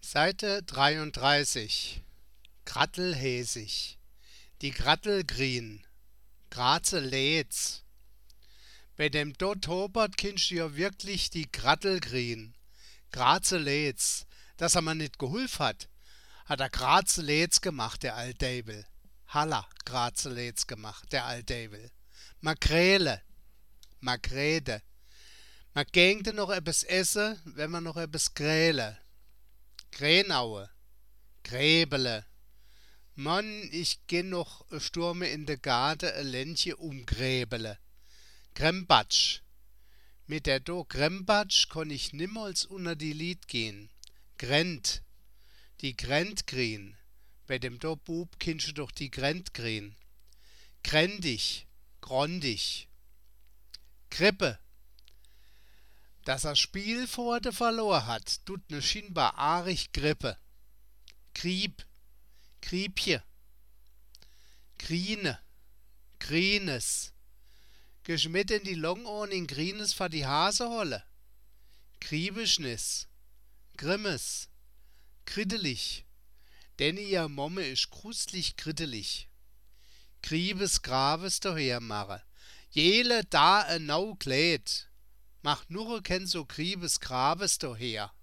Seite 33. Grattelhäsig. Die Grattelgrien. Graze Lädz. Bei dem dort Hobart kindst du ja wirklich die Grattelgrien. Graze Lädz. Dass er mir nicht geholfen hat er Graze Lädz gemacht, der Altdäbel. Halla, Graze Lädz gemacht, der Altdäbel. Makrele. Makrede. Man gängte noch etwas essen, wenn man noch etwas gräle. Gränaue, Gräbele. Mann, ich geh noch e Sturme in de Garde e Ländche umgräbele. Krembatsch. Mit der do Krembatsch konn ich nimmals unter die Lied gehen. Gränt. Die Gränt grien. Bei dem do Bub kindst du doch die Gränt grien. Grändig, grondig. Krippe. Dass er Spiel vor de verlor hat, tut ne scheinbar aarig Grippe. Krieb, Kriepje. Grine, Grines. Geschmidt in die Longohren in Grines vor die Hase holle. Griebeschnis, Grimmes, Krittelig. Denn ihr Momme isch krustlich krittelig. Griebes Grabes daher mache. Jele da nau Kleid. Mach nurre ken so Griebes Grabes daher.